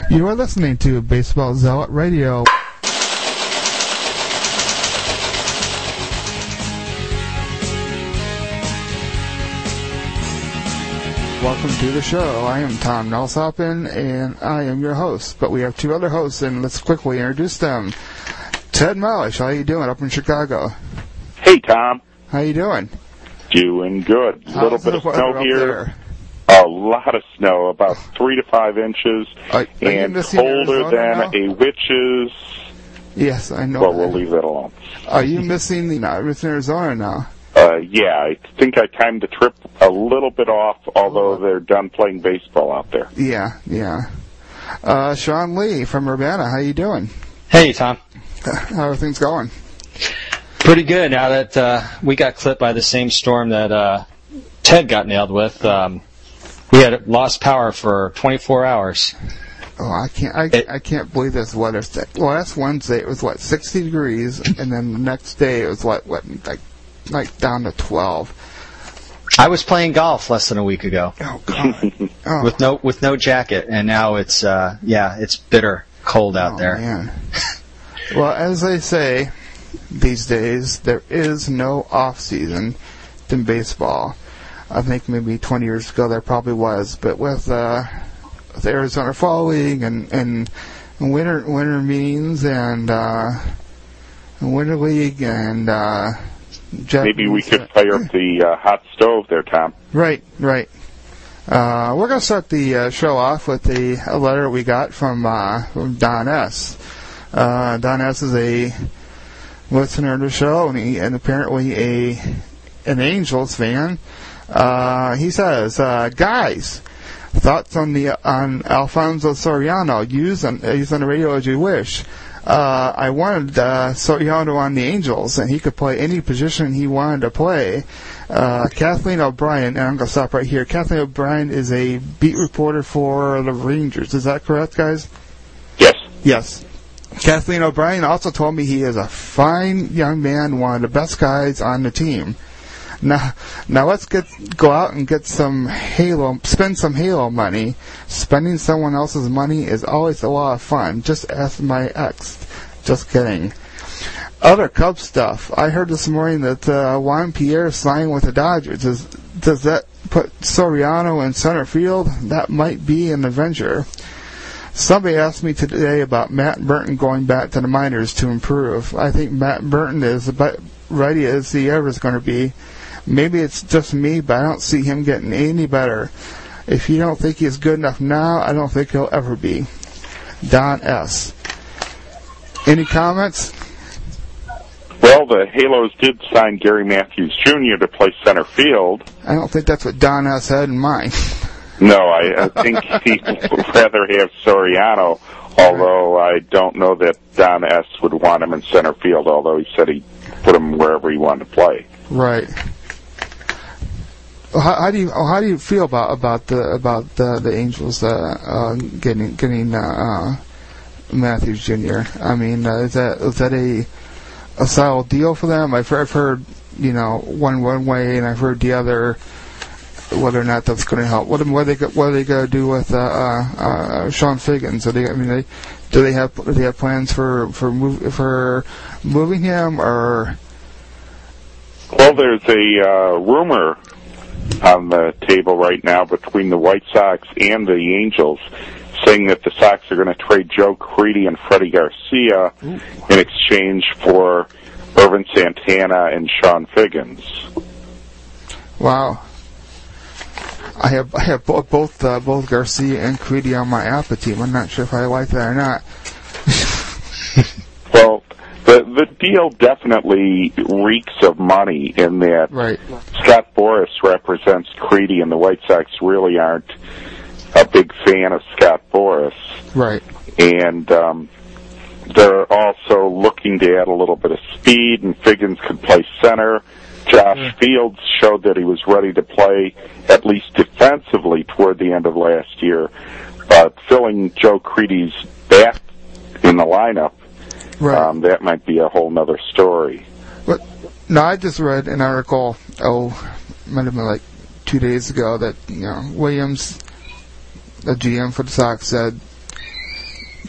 You are listening to Baseball Zealot Radio. Welcome to the show. I am Tom Nelsoppin, and I am your host. But we have two other hosts, and let's quickly introduce them. Ted Malish, how you doing up in Chicago? Hey, Tom. How you doing? Doing good. A little bit of snow here. A lot of snow, about 3 to 5 inches, and colder than a witch's. Yes, I know. Well, we'll leave that alone. Are you missing Arizona now? Yeah, I think I timed the trip a little bit off, although they're done playing baseball out there. Yeah. Sean Lee from Urbana, how you doing? Hey, Tom. How are things going? Pretty good. Now that we got clipped by the same storm that Ted got nailed with, we had lost power for 24 hours. Oh, I can't believe this weather. Last Wednesday it was 60 degrees, and then the next day it was like down to 12. I was playing golf less than a week ago. Oh God! Oh. With no jacket, and now it's it's bitter cold out there. Man. Well, as they say these days, there is no off season in baseball. I think maybe 20 years ago there probably was, but with the Arizona Fall League and winter meetings and Winter League and maybe we could fire up the hot stove there, Tom. Right. We're going to start the show off with a letter we got from Don S. Don S. is a listener to the show, and apparently an Angels fan. He says, guys, thoughts on Alfonso Soriano? Use on the radio as you wish. I wanted Soriano on the Angels, and he could play any position he wanted to play. Kathleen O'Brien, and I'm going to stop right here. Kathleen O'Brien is a beat reporter for the Rangers. Is that correct, guys? Yes. Kathleen O'Brien also told me he is a fine young man, one of the best guys on the team. Now let's go out and get spend some Halo money. Spending someone else's money is always a lot of fun. Just ask my ex. Just kidding. Other Cubs stuff. I heard this morning that Juan Pierre signed with the Dodgers. Does that put Soriano in center field? That might be an adventure. Somebody asked me today about Matt Burton going back to the minors to improve. I think Matt Burton is about ready as he ever is going to be. Maybe it's just me, but I don't see him getting any better. If you don't think he's good enough now, I don't think he'll ever be. Don S. Any comments? Well, the Halos did sign Gary Matthews Jr. to play center field. I don't think that's what Don S. had in mind. No, I think he'd rather have Soriano, although I don't know that Don S. would want him in center field, although he said he'd put him wherever he wanted to play. Right. How do you feel about the Angels getting Matthews Jr.? I mean, is that a solid deal for them? I've heard one way, and I've heard the other. Whether or not that's going to help. What are they going to do with Sean Figgins? Do they have plans for moving him or? Well, there's a rumor on the table right now between the White Sox and the Angels, saying that the Sox are going to trade Joe Crede and Freddie Garcia in exchange for Irvin Santana and Sean Figgins. Wow. I have both Garcia and Crede on my APA team. I'm not sure if I like that or not. Well, the deal definitely reeks of money in that right. Scott Boras represents Crede, and the White Sox really aren't a big fan of Scott Boras. Right. And they're also looking to add a little bit of speed, and Figgins could play center. Josh Fields showed that he was ready to play, at least defensively, toward the end of last year. But filling Joe Crede's bat in the lineup, right. That might be a whole other story. But, no, I just read an article, might have been like 2 days ago, that Williams, the GM for the Sox, said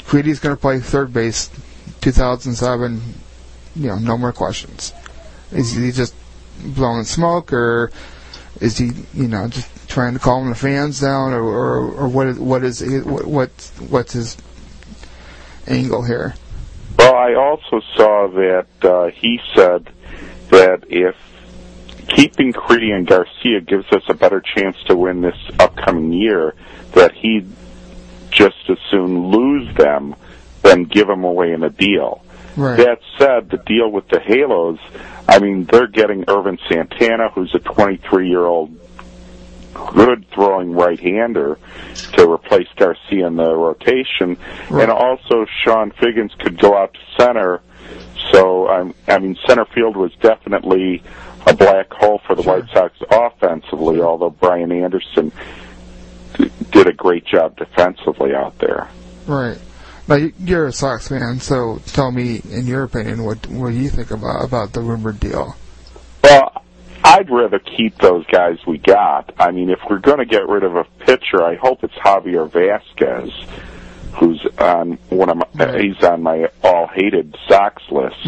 Tweedy's going to play third base 2007, no more questions. Is he just blowing smoke, or is he, just trying to calm the fans down, or what's his angle here? Well, I also saw that he said that if keeping Creedy and Garcia gives us a better chance to win this upcoming year, that he'd just as soon lose them than give them away in a deal. Right. That said, the deal with the Halos, they're getting Irvin Santana, who's a 23-year-old good throwing right-hander, to replace Garcia in the rotation. Right. And also Sean Figgins could go out to center. So, center field was definitely a black hole for the White Sox offensively, although Brian Anderson did a great job defensively out there. Right. Now, you're a Sox fan, so tell me, in your opinion, what you think about the rumored deal? Well, I'd rather keep those guys we got. If we're going to get rid of a pitcher, I hope it's Javier Vasquez, who's on he's on my all-hated Sox list.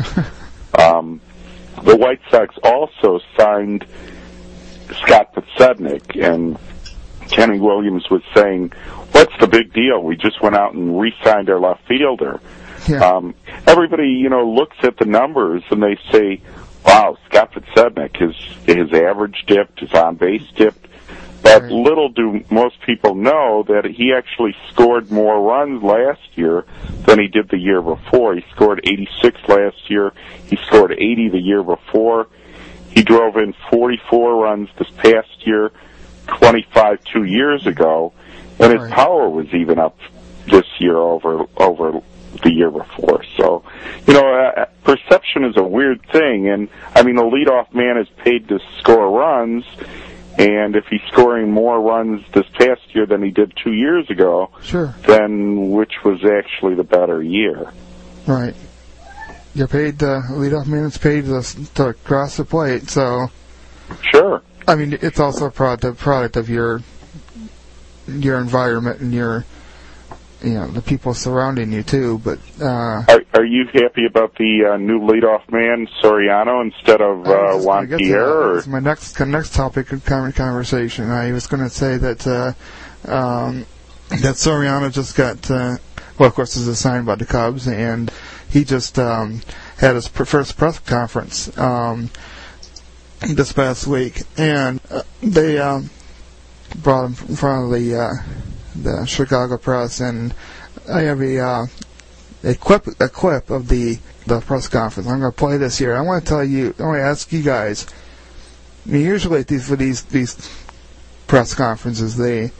The White Sox also signed Scott Podsednik, and Kenny Williams was saying, what's the big deal? We just went out and re-signed our left fielder. Yeah. Everybody, looks at the numbers and they say, wow, Scott Podsednik, his average dipped, his on-base dipped. But little do most people know that he actually scored more runs last year than he did the year before. He scored 86 last year. He scored 80 the year before. He drove in 44 runs this past year, 25 2 years ago, and his power was even up this year over the year before. So, perception is a weird thing, and a leadoff man is paid to score runs, and if he's scoring more runs this past year than he did 2 years ago, then which was actually the better year? Right. You're paid, leadoff man is paid to cross the plate, so... Sure. It's also a product of your environment and your, the people surrounding you too. But are you happy about the new leadoff man Soriano instead of Juan Pierre? That's my next topic of conversation. I was going to say that that Soriano just got of course, is assigned by the Cubs, and he just had his first press conference this past week, and they brought him in front of the Chicago press, and I have a clip of the press conference. I'm going to play this here. I want to ask you guys. Usually for these press conferences, they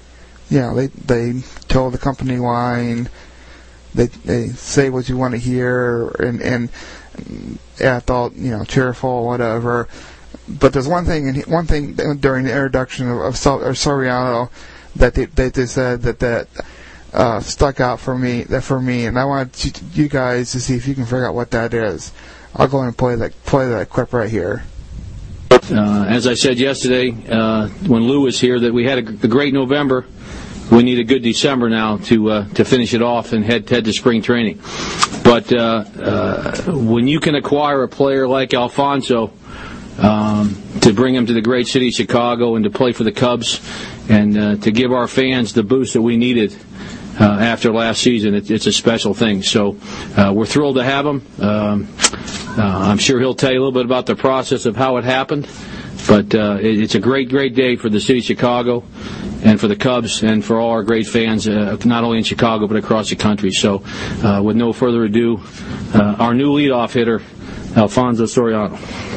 tell the company line. They say what you want to hear and act all cheerful, whatever. But there's one thing during the introduction of Soriano that they said that stuck out for me, and I want you guys to see if you can figure out what that is. I'll go ahead and play that clip right here. As I said yesterday, when Lou was here, that we had a great November. We need a good December now to finish it off and head to spring training. But when you can acquire a player like Alfonso to bring him to the great city of Chicago and to play for the Cubs and to give our fans the boost that we needed after last season, it's a special thing. So we're thrilled to have him. I'm sure he'll tell you a little bit about the process of how it happened. But it's a great day for the city of Chicago and for the Cubs and for all our great fans, not only in Chicago but across the country. So with no further ado, our new leadoff hitter, Alfonso Soriano.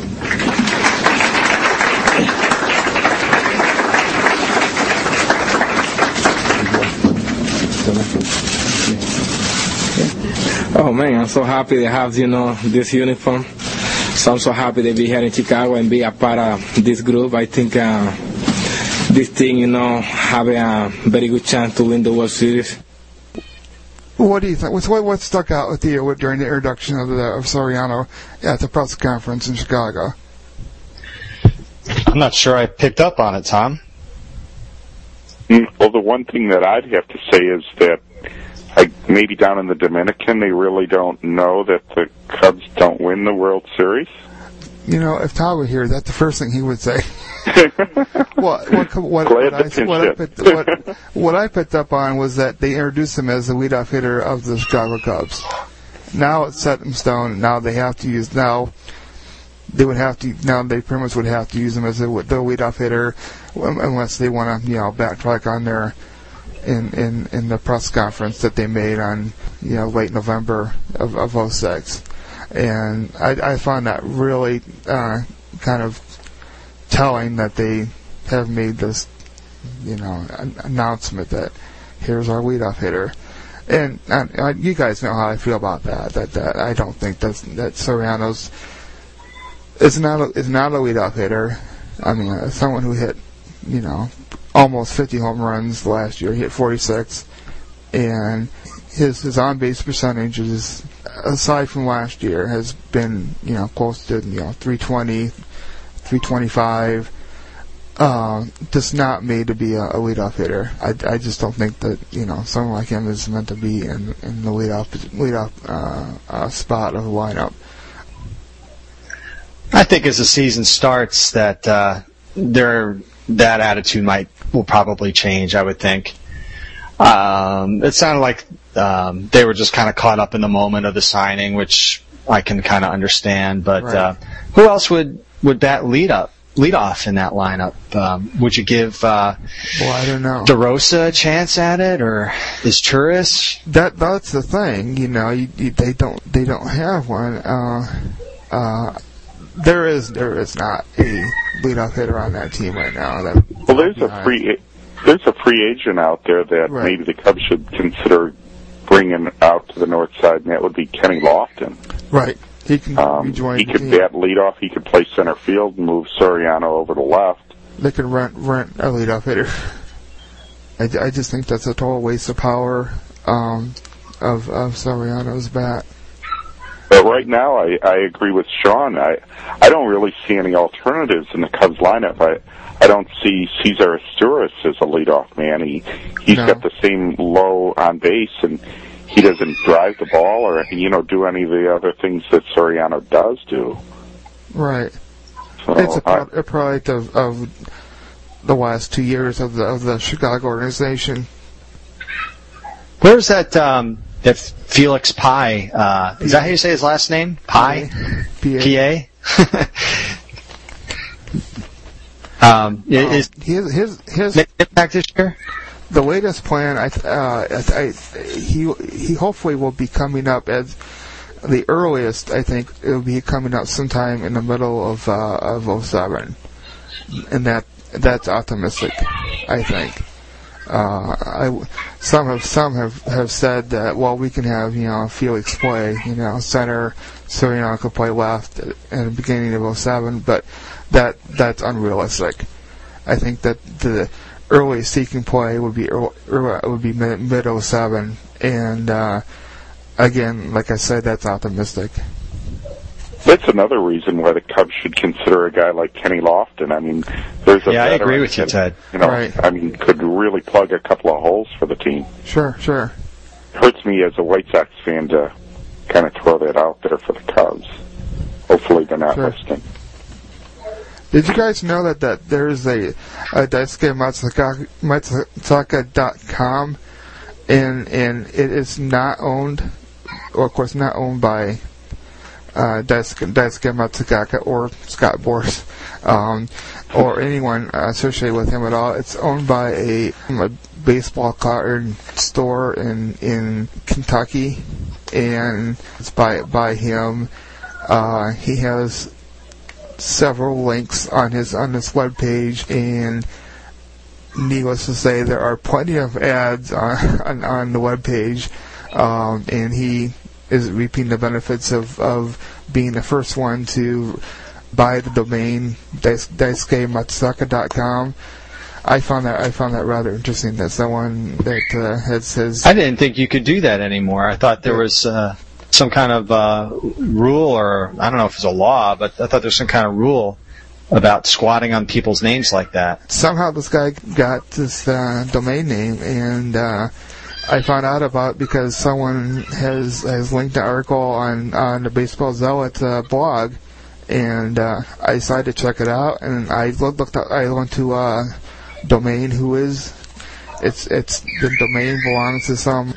Oh man, I'm so happy to have this uniform. So I'm so happy to be here in Chicago and be a part of this group. I think this team, have a very good chance to win the World Series. What do you think? What stuck out with you during the introduction of Soriano at the press conference in Chicago? I'm not sure I picked up on it, Tom. Well, the one thing that I'd have to say is that maybe down in the Dominican they really don't know that the Cubs don't win the World Series? You know, if Todd were here, that's the first thing he would say. What I picked up on was that they introduced him as the leadoff hitter of the Chicago Cubs. Now it's set in stone. Now they have to use. Now they pretty much would have to use him as the leadoff hitter, unless they want to, backtrack on their in the press conference that they made on late November of 06. And I found that really kind of telling that they have made this, announcement that here's our leadoff hitter. And you guys know how I feel about that. That I don't think that Soriano's is not a leadoff hitter. I mean, someone who hit, almost 50 home runs last year. He hit 46, and his on base percentage is, aside from last year, has been close to 320, 325. Just not made to be a leadoff hitter. I just don't think that someone like him is meant to be in the leadoff spot of the lineup. I think as the season starts, that that attitude will probably change. I would think. It sounded like they were just kind of caught up in the moment of the signing, which I can kind of understand. But right. Who else would bat lead off in that lineup? Would you give I don't know, DeRosa a chance at it, or is Turris? That's the thing. They don't have one. There is not a leadoff hitter on that team right now. There's a free agent out there that right. Maybe the Cubs should consider bringing out to the north side, and that would be Kenny Lofton. Right. He can rejoin. He could bat leadoff. He could play center field and move Soriano over to left. They could rent a leadoff hitter. I just think that's a total waste of power of Soriano's bat. But right now, I agree with Sean. I don't really see any alternatives in the Cubs lineup. I don't see Cesar Asturias as a leadoff man. He's got the same low on base, and he doesn't drive the ball or do any of the other things that Soriano does do. Right. So it's a product of the last 2 years of the Chicago organization. Where's that Felix Pie? Is that how you say his last name? Pie? P-A? Is his impact this year? The latest plan, he hopefully will be coming up as the earliest. I think it will be coming up sometime in the middle of 07, and that's optimistic. I think. Some have said that we can have Felix play center, Soriano could play left at the beginning of 07, but that's unrealistic. I think that the earliest he can play would be mid 07, and again, like I said, that's optimistic. That's another reason why the Cubs should consider a guy like Kenny Lofton. I mean, there's a I agree with you, Ted. Right. I mean, could really plug a couple of holes for the team. Sure. It hurts me as a White Sox fan to kind of throw that out there for the Cubs. Hopefully they're not listening. Did you guys know that there's a Daisuke Matsuzaka.com, and it is not owned, or of course not owned by Daisuke Matsuzaka or Scott Boras, or anyone associated with him at all. It's owned by a baseball card store in Kentucky, and it's by him. He has several links on his webpage, and needless to say, there are plenty of ads on the webpage, and he is reaping the benefits of being the first one to buy the domain daisuke.com. I found that rather interesting, that someone that has. I didn't think you could do that anymore. I thought there was some kind of rule, or I don't know if it's a law, but I thought there's some kind of rule about squatting on people's names like that. Somehow this guy got this domain name, and I found out about because someone has linked an article on the Baseball Zealot blog, and I decided to check it out. And I looked up. I went to Domain, it's the domain belongs to some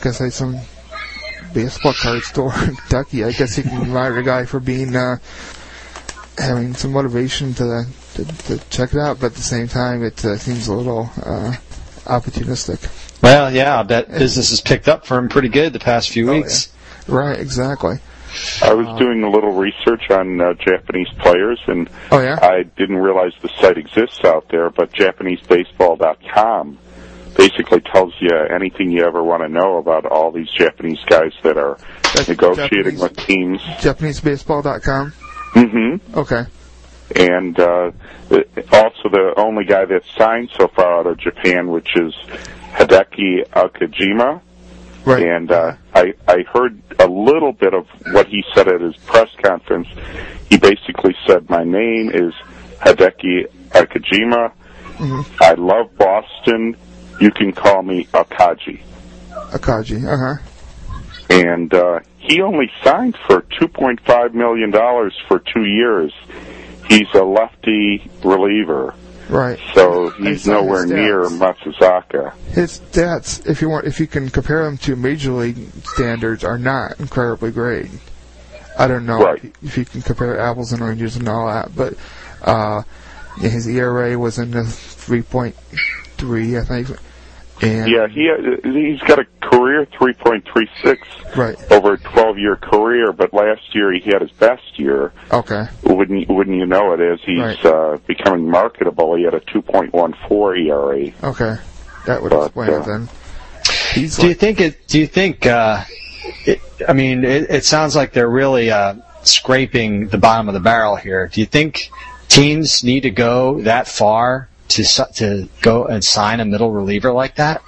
baseball card store in Kentucky. I guess you can admire the guy for being having some motivation to check it out, but at the same time, it seems a little opportunistic. Well, yeah, I bet business has picked up for him pretty good the past few weeks. Yeah. Right, exactly. I was doing a little research on Japanese players, and I didn't realize the site exists out there, but JapaneseBaseball.com basically tells you anything you ever want to know about all these Japanese guys that are negotiating with teams. JapaneseBaseball.com? Mm-hmm. Okay. And also the only guy that's signed so far out of Japan, which is Hideki Akijima. Right. And I heard a little bit of what he said at his press conference. He basically said, "My name is Hideki Akijima. Mm-hmm. I love Boston. You can call me Akaji." Akaji, uh-huh. And he only signed for $2.5 million for 2 years. He's a lefty reliever. Right. So he's nowhere near Matsuzaka. His stats, if you can compare them to Major League standards, are not incredibly great. I don't know if you can compare apples and oranges and all that, but his ERA was in the 3.3, I think. And yeah, he's got a career 3.36 over a 12-year career, but last year he had his best year. Okay. Wouldn't you know it? As he's becoming marketable, he had a 2.14 ERA. Okay, that would explain it then. Do you think? I mean, it sounds like they're really scraping the bottom of the barrel here. Do you think teams need to go that far to go and sign a middle reliever like that?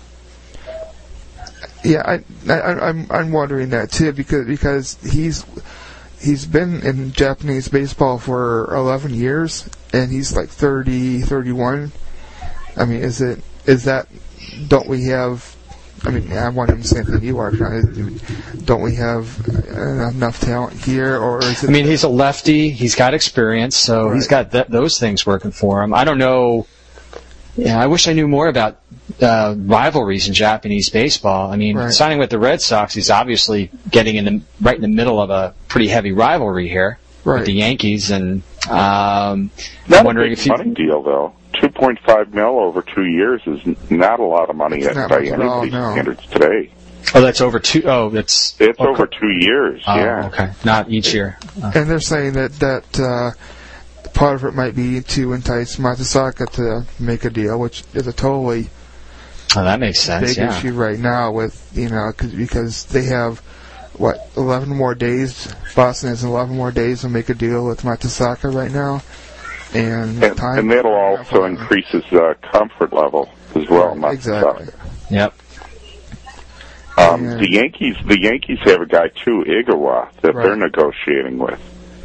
Yeah, I'm wondering that too because he's been in Japanese baseball for 11 years and he's like 30, 31. I mean, don't we have? I mean, I'm wondering the same thing you are trying to do. Don't we have enough talent here, or is it? I mean, he's a lefty. He's got experience, so he's got those things working for him. I don't know. Yeah, I wish I knew more about rivalries in Japanese baseball. I mean, signing with the Red Sox, he's obviously getting right in the middle of a pretty heavy rivalry here with the Yankees, and I'm wondering if money deal though. 2.5 mil over 2 years is not a lot of money by anybody's standards today. Oh, that's over two. Oh, it's over 2 years. Yeah. Okay, not each year. And they're saying that part of it might be to entice Matsuzaka to make a deal, which is a totally that makes sense. Big issue right now with because they have 11 more days. Boston has 11 more days to make a deal with Matsuzaka right now. And that'll also increase his comfort level as well. Exactly. Yep. The Yankees have a guy too, Igawa, that they're negotiating with.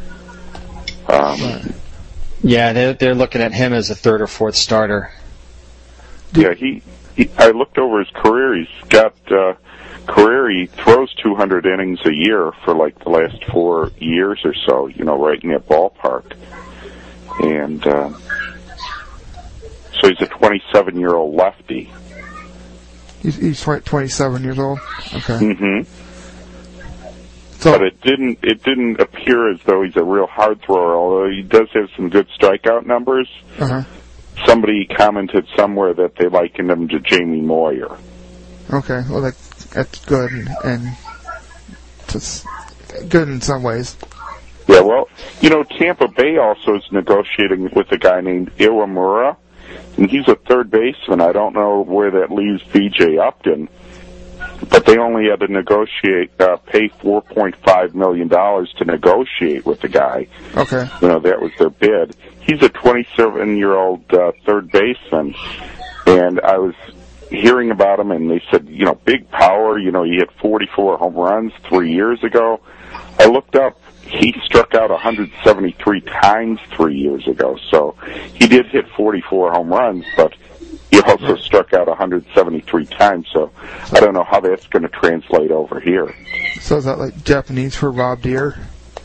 Yeah, they're looking at him as a third or fourth starter. Yeah, I looked over his career. He's got he throws 200 innings a year for like the last 4 years or so. Right in that ballpark. And so he's a 27-year-old lefty. He's 27 years old. Okay. Mm-hmm. But it didn't appear as though he's a real hard thrower, although he does have some good strikeout numbers. Uh-huh. Somebody commented somewhere that they likened him to Jamie Moyer. Okay, well that's good and just good in some ways. Yeah, well, Tampa Bay also is negotiating with a guy named Iwamura, and he's a third baseman. I don't know where that leaves B.J. Upton, but they only had to pay $4.5 million to negotiate with the guy. Okay. That was their bid. He's a 27-year-old third baseman, and I was hearing about him, and they said, big power. He hit 44 home runs 3 years ago. I looked up. He struck out 173 times 3 years ago, so he did hit 44 home runs, but, He also struck out 173 times, so I don't know how that's going to translate over here. So is that like Japanese for Rob Deere?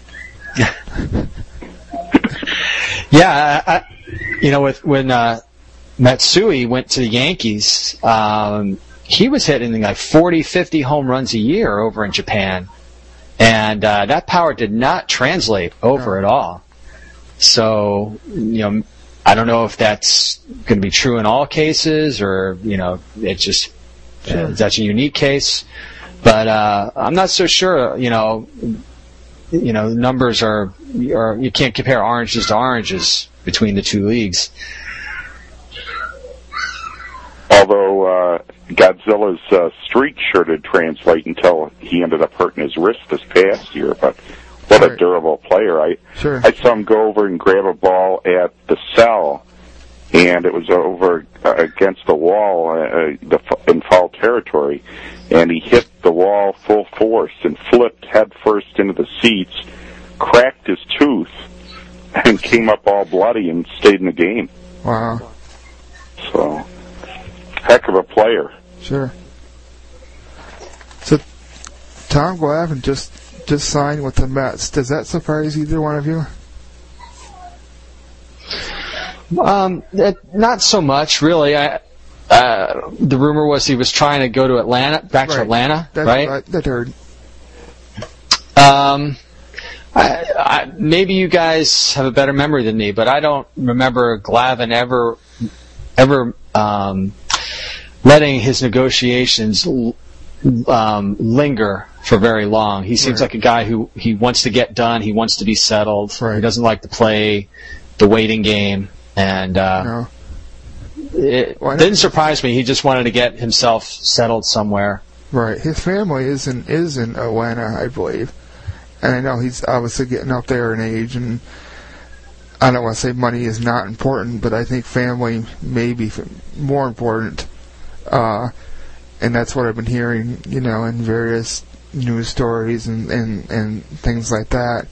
Yeah, when Matsui went to the Yankees, he was hitting like 40, 50 home runs a year over in Japan. And that power did not translate over at all. So, I don't know if that's going to be true in all cases or, it's just that's a unique case. But I'm not so sure, numbers are you can't compare oranges to oranges between the two leagues. Although Godzilla's streak sure did translate until he ended up hurting his wrist this past year. But what a durable player. I saw him go over and grab a ball at the cell, and it was over against the wall in foul territory, and he hit the wall full force and flipped head first into the seats, cracked his tooth, and came up all bloody and stayed in the game. Wow. So, heck of a player. Sure. So, Tom Glavine just signed with the Mets. Does that surprise either one of you? Not so much, really. The rumor was he was trying to go to Atlanta, to Atlanta, right? That heard. Maybe you guys have a better memory than me, but I don't remember Glavine ever letting his negotiations linger for very long. He seems like a guy who he wants to get done. He wants to be settled. Right. He doesn't like to play the waiting game. And it didn't surprise me. He just wanted to get himself settled somewhere. Right. His family is in Atlanta, I believe. And I know he's obviously getting up there in age, and I don't want to say money is not important, but I think family may be more important. And that's what I've been hearing, in various news stories and things like that.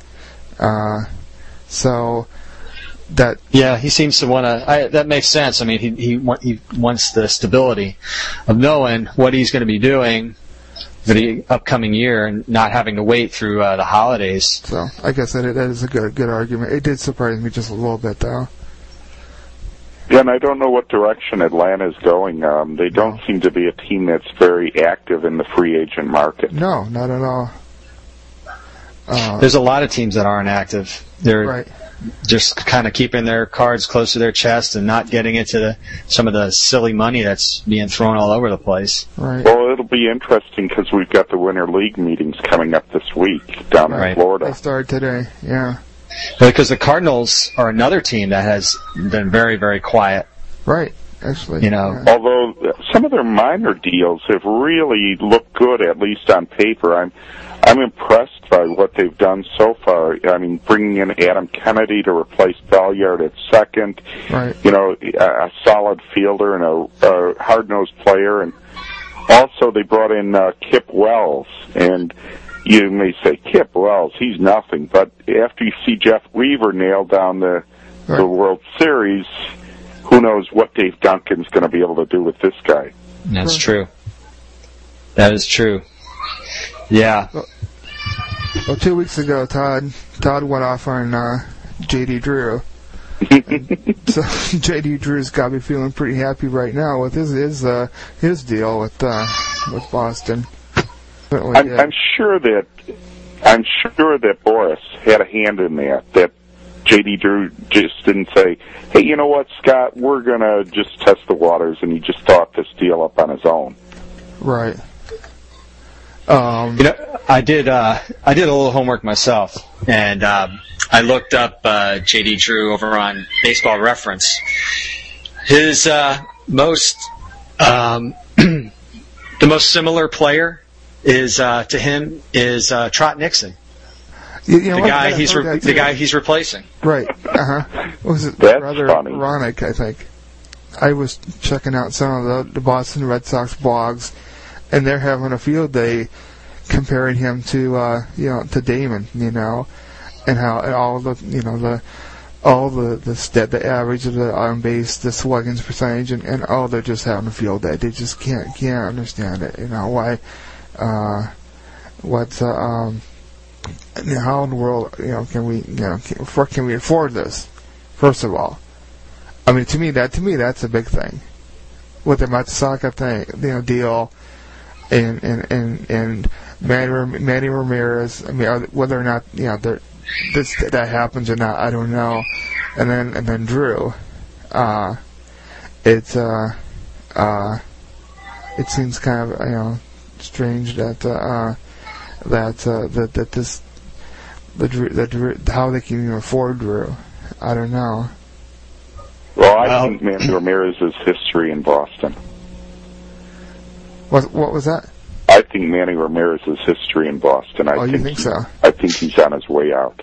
So that he seems to want to. That makes sense. I mean, he wants the stability of knowing what he's going to be doing for the upcoming year and not having to wait through the holidays. So I guess that is a good argument. It did surprise me just a little bit, though. Yeah, and I don't know what direction Atlanta is going. They don't seem to be a team that's very active in the free agent market. No, not at all. There's a lot of teams that aren't active. They're just kind of keeping their cards close to their chest and not getting into some of the silly money that's being thrown all over the place. Right. Well, it'll be interesting because we've got the Winter League meetings coming up this week down in Florida. They started today, yeah. Because the Cardinals are another team that has been very, very quiet. Right, actually. Although some of their minor deals have really looked good, at least on paper. I'm impressed by what they've done so far. I mean, bringing in Adam Kennedy to replace Belliard at second. Right. A solid fielder and a hard-nosed player. And also they brought in Kip Wells. And you may say, Kip Wells, he's nothing. But after you see Jeff Weaver nail down the World Series, who knows what Dave Duncan's going to be able to do with this guy. That's true. That is true. Yeah. Well, 2 weeks ago, Todd went off on J.D. Drew. So J.D. Drew's got me feeling pretty happy right now with his deal with Boston. I'm sure that Boris had a hand in that J.D. Drew just didn't say, hey, you know what, Scott, we're going to just test the waters, and he just thought this deal up on his own. Right. I did a little homework myself, and I looked up J.D. Drew over on Baseball Reference. His the most similar player is to him is Trot Nixon. The guy he's replacing. Right. Was it That's rather funny. Ironic? I think I was checking out some of the Boston Red Sox blogs, and they're having a field day comparing him to to Damon, and how all the all the average of the on base, the slugging percentage, and they're just having a field day. They just can't understand it. Why? How in the world can we afford this? First of all, I mean to me that's a big thing. With the Matsuzaka thing, deal, and Manny Ramirez. I mean, whether or not that happens or not, I don't know. And then Drew, it seems kind of strange that how they can even afford Drew. I don't know. Well, I think Manny Ramirez's history in Boston. What was that? I think Manny Ramirez's history in Boston. You think so? I think he's on his way out.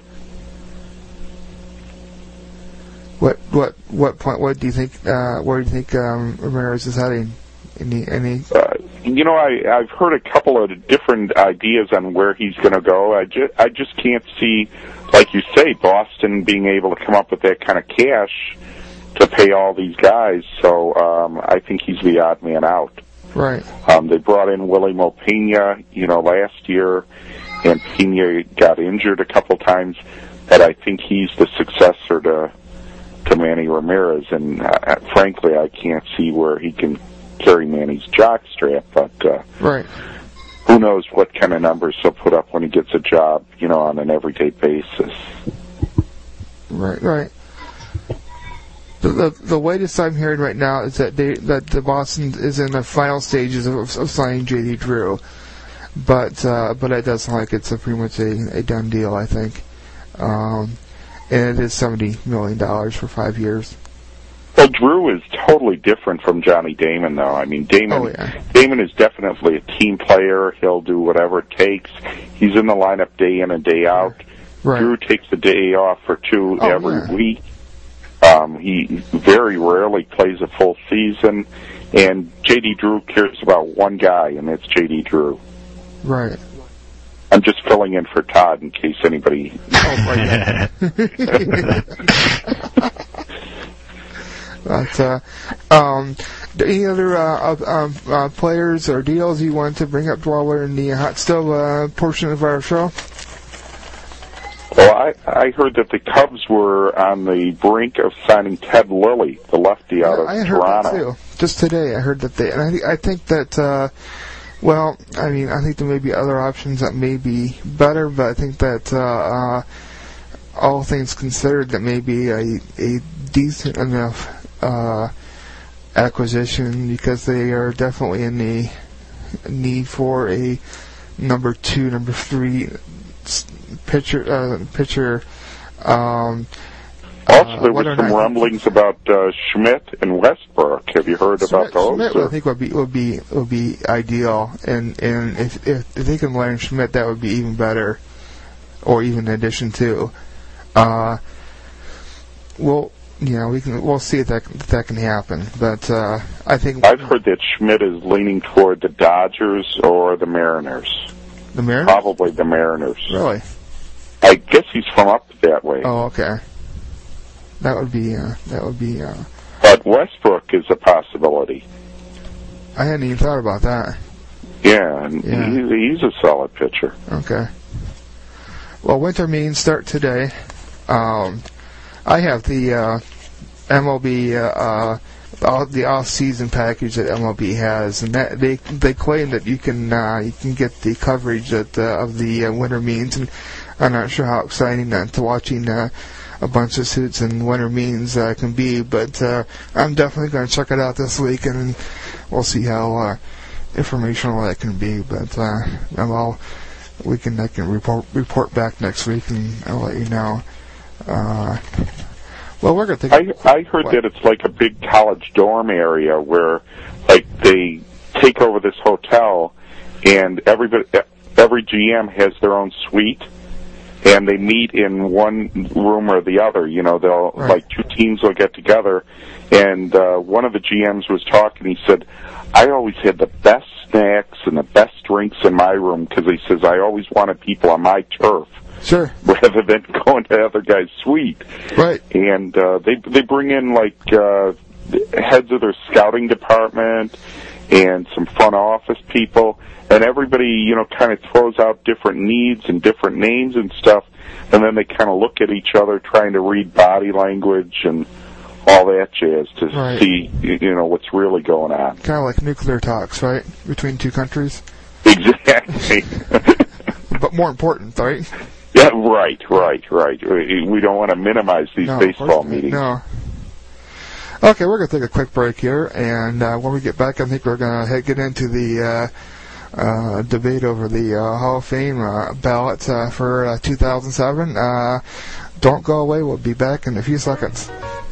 What point? What do you think? Where do you think Ramirez is heading? Any? I've heard a couple of different ideas on where he's going to go. I just can't see, like you say, Boston being able to come up with that kind of cash to pay all these guys. So I think he's the odd man out. Right. They brought in Willie Mo Pena, last year, and Pena got injured a couple times. But I think he's the successor to Manny Ramirez, and frankly, I can't see where he can carry Manny's jockstrap. But right. Who knows what kind of numbers he'll put up when he gets a job, on an everyday basis. Right. The latest I'm hearing right now is that the Boston is in the final stages of signing J.D. Drew, but it does sound like it's pretty much a done deal, I think, and it is $70 million for 5 years. Well, Drew is totally different from Johnny Damon, though. I mean, Damon is definitely a team player. He'll do whatever it takes. He's in the lineup day in and day out. Right. Drew takes a day off or two every week. He very rarely plays a full season, and J.D. Drew cares about one guy, and that's J.D. Drew. Right. I'm just filling in for Todd in case anybody... But, any other players or deals you want to bring up while we're in the hot stove portion of our show? Well, I heard that the Cubs were on the brink of signing Ted Lilly, the lefty out of Toronto. I heard that too. Just today, I heard that and I think that, I think there may be other options that may be better, but I think that, all things considered, that may be a decent enough, acquisition, because they are definitely in the need for a number 2, number 3 pitcher. Also, there were some rumblings about Schmidt and Westbrook. Have you heard about those? Schmidt, I think would be ideal, and if they can land Schmidt, that would be even better, or even in addition to. We'll see if that can happen, but I think I've heard that Schmidt is leaning toward the Dodgers or the Mariners. The Mariners? Probably the Mariners. Really? I guess he's from up that way. Oh, okay. That would be. But Westbrook is a possibility. I hadn't even thought about that. Yeah, and he's a solid pitcher. Okay. Well, winter meetings start today. I have the MLB the off-season package that MLB has, and that they claim that you can get the coverage of the winter meetings, and I'm not sure how exciting to watching a bunch of suits and winter meetings can be, but I'm definitely going to check it out this week, and we'll see how informational that can be. But I can report back next week, and I'll let you know. Well, we're going to take. I heard that it's like a big college dorm area where, like, they take over this hotel, and every GM has their own suite, and they meet in one room or the other. You know, they'll like two teams will get together, and one of the GMs was talking. He said, "I always had the best snacks and the best drinks in my room because," he says, "I always wanted people on my turf." Sure. Rather than going to other guys' suite. Right. And they bring in like heads of their scouting department and some front office people, and everybody, you know, kind of throws out different needs and different names and stuff, and then they kind of look at each other trying to read body language and all that jazz to see, you know, what's really going on. Kind of like nuclear talks, right, between two countries? Exactly. But more important, right? Yeah, right. We don't want to minimize these baseball meetings. No. Okay, we're going to take a quick break here, and when we get back, I think we're going to get into the debate over the Hall of Fame ballot for 2007. Don't go away. We'll be back in a few seconds.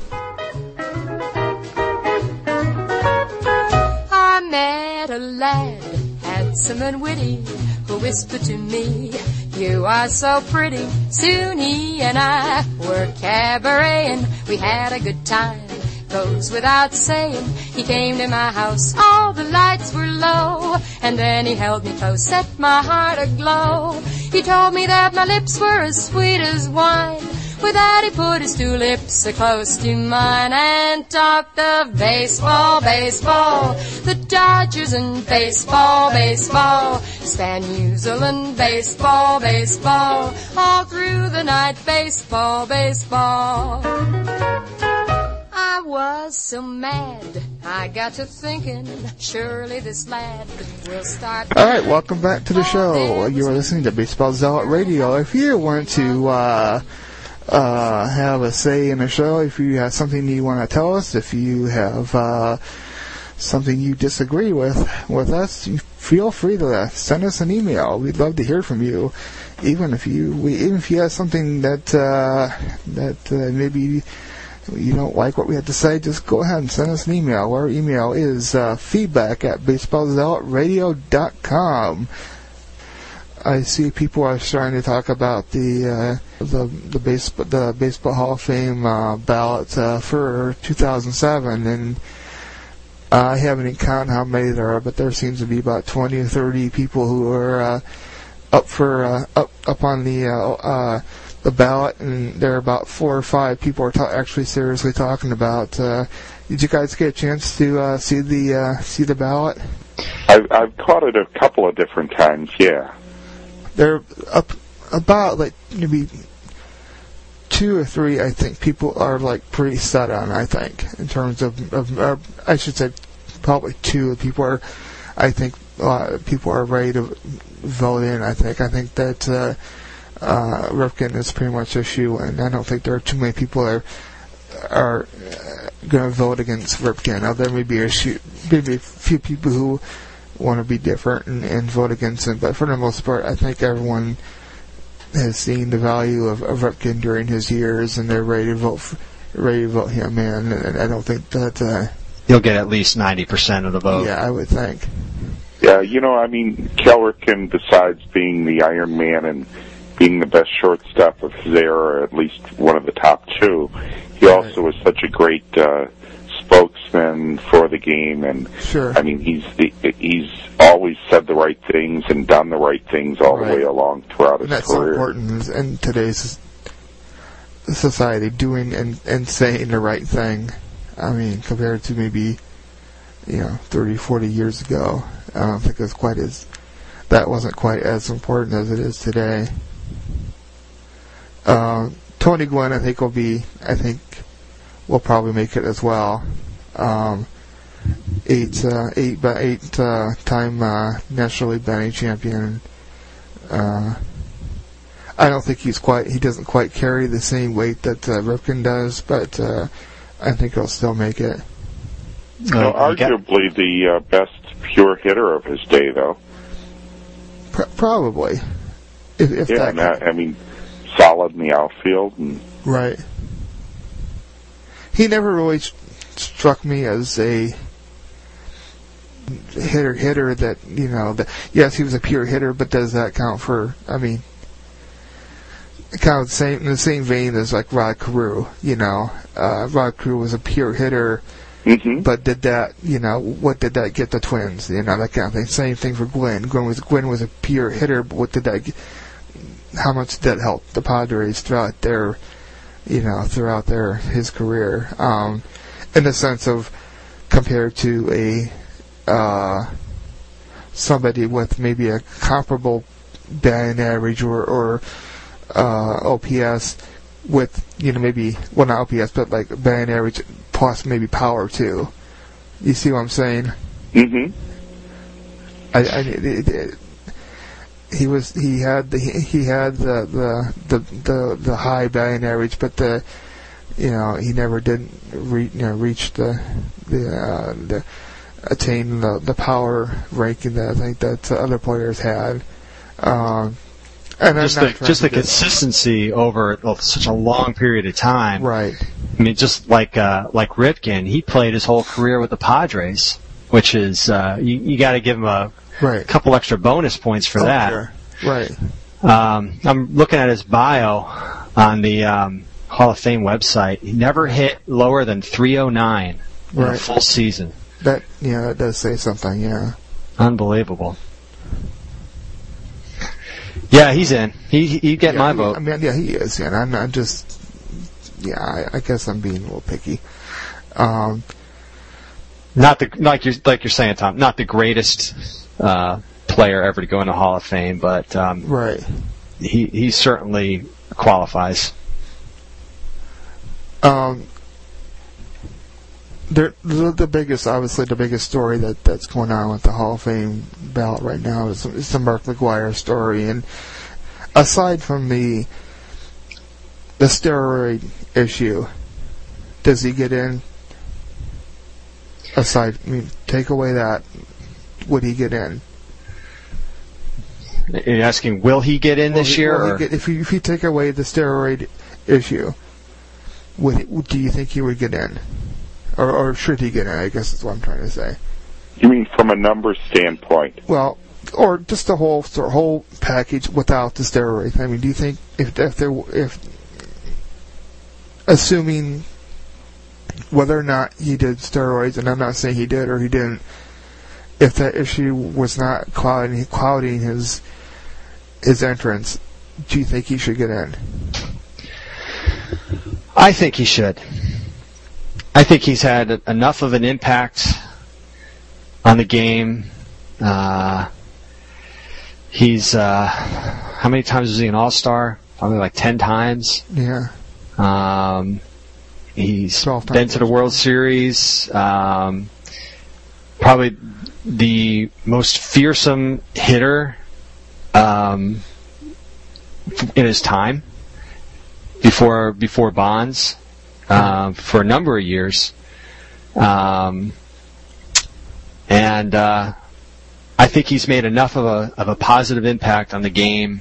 I met a lad, handsome and witty, who whispered to me, "You are so pretty." Soon he and I were cabareting. We had a good time, goes without saying. He came to my house, all the lights were low, and then he held me close, set my heart aglow. He told me that my lips were as sweet as wine. With that he put his two lips so close to mine and talked of baseball, baseball, the Dodgers and baseball, baseball, Stan Musial and baseball, baseball, all through the night, baseball, baseball. I was so mad, I got to thinking, surely this lad will start. All right, welcome back to the show. You are listening to Baseball Zealot Radio. If you want to have a say in the show, if you have something you want to tell us, if you have something you disagree with us, feel free to send us an email. We'd love to hear from you. Even if you have something that maybe you don't like what we have to say, just go ahead and send us an email. Our email is feedback@baseballzealotradio.com. I see people are starting to talk about the Baseball Hall of Fame ballot for 2007, and I haven't even counted how many there are, but there seems to be about 20 or 30 people who are up on the ballot, and there are about 4 or 5 people are actually seriously talking about. Did you guys get a chance to see the ballot? I've caught it a couple of different times. Yeah. They're up about like maybe 2 or 3. I think people are like pretty set on. I think in terms of I should say probably 2 people are. I think people are ready to vote in. I think that Ripken is pretty much a shoe, and I don't think there are too many people that are going to vote against Ripken. Now there may be maybe a few people who want to be different and vote against him, but for the most part, I think everyone has seen the value of Ripken during his years, and they're ready to vote him in. And I don't think that he'll get at least 90% of the vote. Yeah, I would think. Yeah, you know, I mean, Cal Ripken, besides being the Iron Man and being the best shortstop of his era, or at least one of the top 2, he also was such a great spokesman for the game, and sure. I mean, he's always said the right things and done the right things all the way along throughout his career. That's so important in today's society, doing and saying the right thing. I mean, compared to maybe 30, 40 years ago, I don't think that wasn't quite as important as it is today. Tony Gwynn, I think will probably make it as well. 8-time National League batting champion. I don't think he doesn't quite carry the same weight that Ripken does, but I think he'll still make it. Arguably the best pure hitter of his day, though. Probably. If I mean, solid in the outfield. Right. He never really struck me as a hitter that, yes, he was a pure hitter, but does that count for, I mean, kind of in the same vein as like Rod Carew. Rod Carew was a pure hitter, but did that? What did that get the Twins? That kind of thing. Same thing for Gwynn. Gwynn was a pure hitter, but what did that? How much did that help the Padres throughout his career? In the sense of compared to somebody with maybe a comparable batting average or OPS with maybe not OPS but like batting average plus maybe power too. You see what I'm saying? Mm-hmm. He had the high batting average, but he never did reach attain the power ranking that I think that other players had. And just the consistency over such a long period of time. Right. I mean, just like Ripken, he played his whole career with the Padres, which is you got to give him a couple extra bonus points for that. Sure. Right. I'm looking at his bio on the Hall of Fame website. He never hit lower than 309 in a full season. That does say something. Yeah. Unbelievable. Yeah, he's in. He get my vote. I mean, yeah, he is. And I'm not just. Yeah, I guess I'm being a little picky. Not like you're saying, Tom. Not the greatest player ever to go in the Hall of Fame, but right. He certainly qualifies. The biggest story that's going on with the Hall of Fame ballot right now is the Mark McGwire story. And aside from the steroid issue, does he get in? Take away that, would he get in? You're asking, will he get in this year? If you take away the steroid issue, do you think he would get in? Or should he get in, I guess is what I'm trying to say. You mean from a numbers standpoint? Well, or just the whole package without the steroids. I mean, do you think if assuming whether or not he did steroids, and I'm not saying he did or he didn't, if that issue was not clouding his entrance, do you think he should get in? I think he should. I think he's had enough of an impact on the game. He's how many times was he an All-Star? Probably like 10 times. Yeah. He's been to the World Series. Probably the most fearsome hitter in his time before Bonds. For a number of years. And I think he's made enough of a positive impact on the game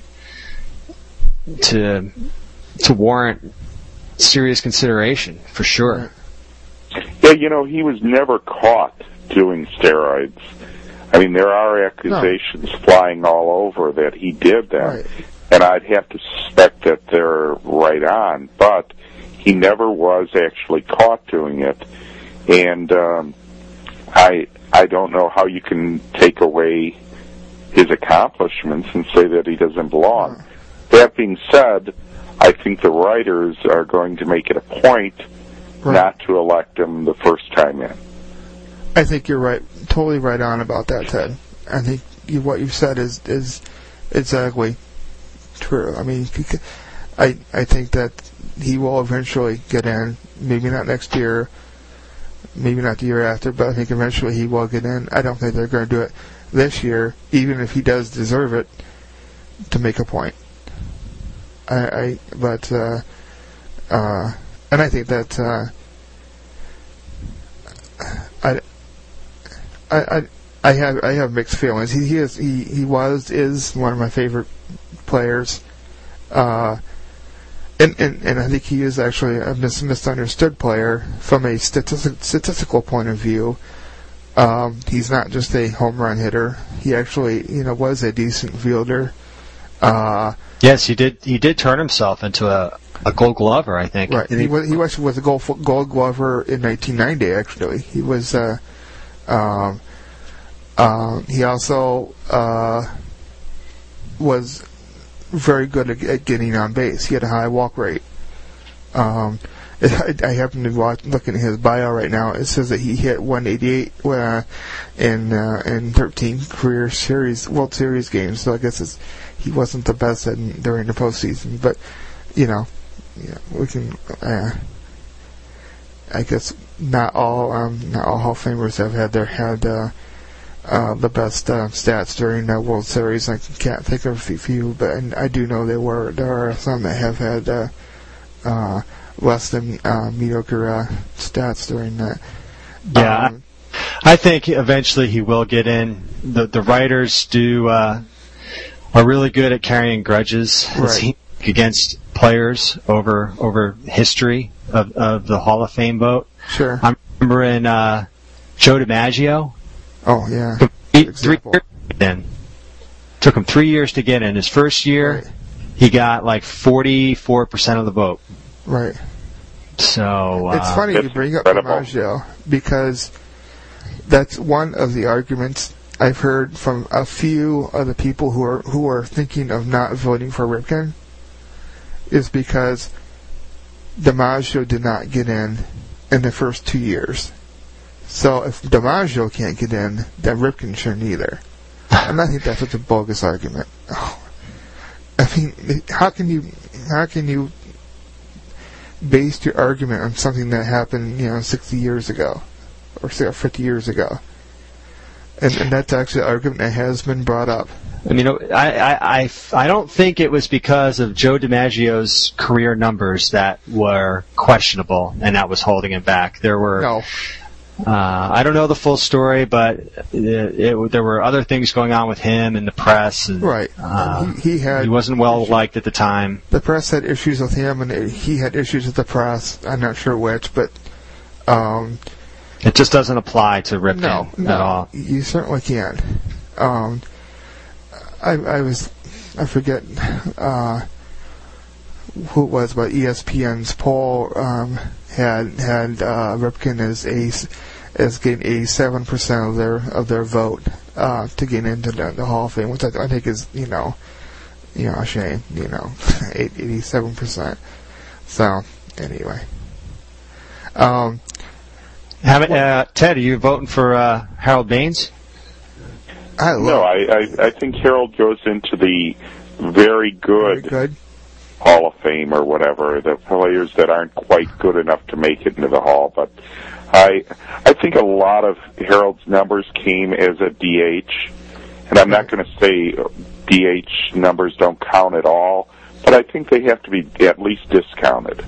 to warrant serious consideration, for sure. Yeah, he was never caught doing steroids. I mean, there are accusations flying all over that he did that. Right. And I'd have to suspect that they're right on, but he never was actually caught doing it, and I don't know how you can take away his accomplishments and say that he doesn't belong. That being said, I think the writers are going to make it a point not to elect him the first time in. I think you're right, totally right on about that, Ted. I think what you've said is exactly true. I mean, I think that he will eventually get in. Maybe not next year, maybe not the year after, but I think eventually he will get in. I don't think they're going to do it this year, even if he does deserve it, to make a point. And I think that I have mixed feelings. He is one of my favorite players. And I think he is actually a misunderstood player from a statistical point of view. He's not just a home run hitter. He actually, was a decent fielder. Yes, he did. He did turn himself into a Gold Glover, I think. Right. He was a Gold Glover in 1990. Actually, he was. He also was very good at getting on base. He had a high walk rate. I happen to looking at his bio right now. It says that he hit 188 in 13 career World Series games. So I guess he wasn't the best during the postseason. But we can. I guess not all Hall of Famers have had the best stats during the World Series. I can't think of a few, but I do know there are some that have had less than mediocre stats during that. Yeah, I think eventually he will get in. The writers are really good at carrying grudges against players over history of the Hall of Fame vote. Sure. I remember in Joe DiMaggio. Oh yeah. 3 years in. Took him 3 years to get in. His first year, he got like 44% of the vote. Right. So it's funny you bring up DiMaggio because that's one of the arguments I've heard from a few of the people who are thinking of not voting for Ripken, is because DiMaggio did not get in the first 2 years. So if DiMaggio can't get in, then Ripken shouldn't either. And I think that's such a bogus argument. Oh. I mean, how can you base your argument on something that happened, 60 years ago or 50 years ago? And that's actually an argument that has been brought up. I mean, I don't think it was because of Joe DiMaggio's career numbers that were questionable and that was holding him back. There were. No. I don't know the full story, but there were other things going on with him in the press. And, right. He wasn't well liked at the time. The press had issues with him, and he had issues with the press. I'm not sure which, but it just doesn't apply to Ripken at all. You certainly can. I forget who it was, but ESPN's poll had Ripken as getting 87% of their vote to get into the Hall of Fame, which I think is a shame. 87%. So anyway, Ted, are you voting for Harold Baines? I think Harold goes into the very good Hall of Fame or whatever, the players that aren't quite good enough to make it into the Hall. But I think a lot of Harold's numbers came as a DH, and I'm not going to say DH numbers don't count at all, but I think they have to be at least discounted.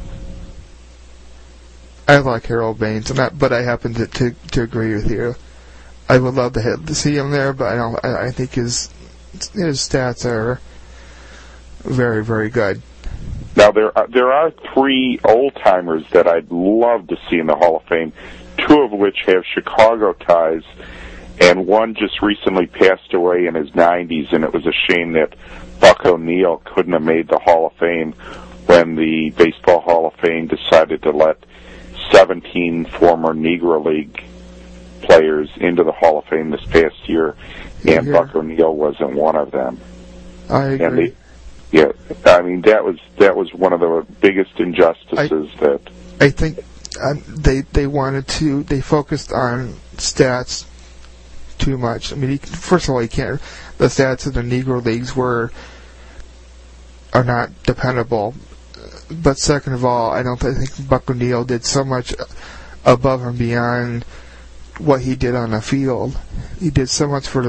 I like Harold Baines, but I happen to agree with you. I would love to see him there, but I think his stats are very, very good. Now there are 3 old timers that I'd love to see in the Hall of Fame, 2 of which have Chicago ties, and one just recently passed away in his 90s, and it was a shame that Buck O'Neil couldn't have made the Hall of Fame when the Baseball Hall of Fame decided to let 17 former Negro League players into the Hall of Fame this past year, and Buck O'Neil wasn't one of them. I agree. I mean that was one of the biggest injustices that I think they focused on stats too much. I mean, first of all, the stats of the Negro Leagues are not dependable. But second of all, I think Buck O'Neil did so much above and beyond what he did on the field. He did so much for the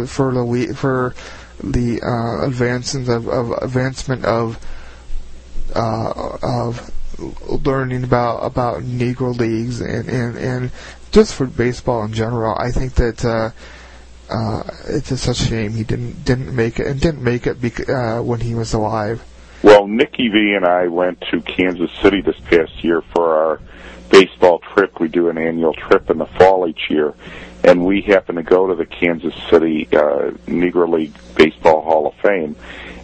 advancement of learning about Negro Leagues and just for baseball in general. I think that it's just such a shame he didn't make it, and didn't make it when he was alive. Well, Nicky V and I went to Kansas City this past year for our baseball trip. We do an annual trip in the fall each year, and we happened to go to the Kansas City Negro League Baseball Hall of Fame.